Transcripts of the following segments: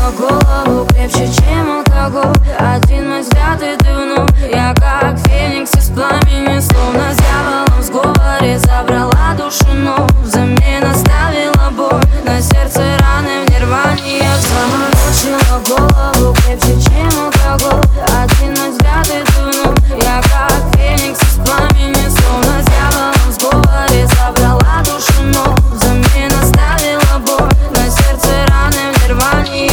Заморочила голову крепче, чем алкоголь. Один мой взгляд и ты вновь. Я как феникс из пламени, словно с дьяволом в сговоре. Забрала душу, но взамен оставила боль. На сердце раны в нирване. Я заморочила голову крепче, чем алкоголь. Один мой взгляд и ты вновь. Я как феникс из пламени, словно с дьяволом в сговоре. Забрала душу, но взамен оставила боль. На сердце раны в нирване.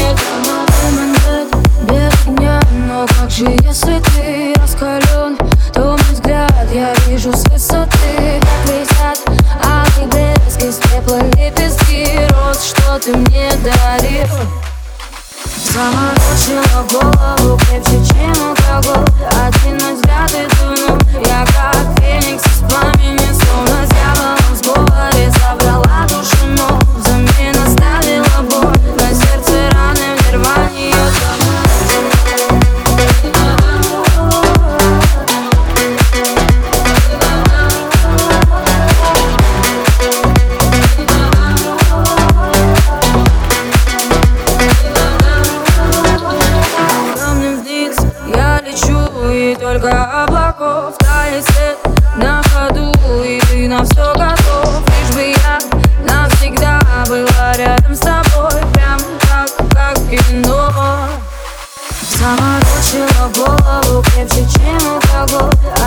Без меня, но как же если ты раскален, то мой взгляд я вижу с высоты. Как летят алый блеск из теплой лепестки роз, что ты мне дарил. Заморочила голову крепче, чем алкоголь. Один мой взгляд и ты вновь. Я как феникс из пламени, словно с дьяволом в сговоре. Забрала душу, но взамен оставила боль. На сердце раны в нирване. И только облаков тает свет на ходу, и ты на все готов. Лишь бы я навсегда была рядом с тобой, прям как в кино. Заморочила голову крепче, чем алкоголь.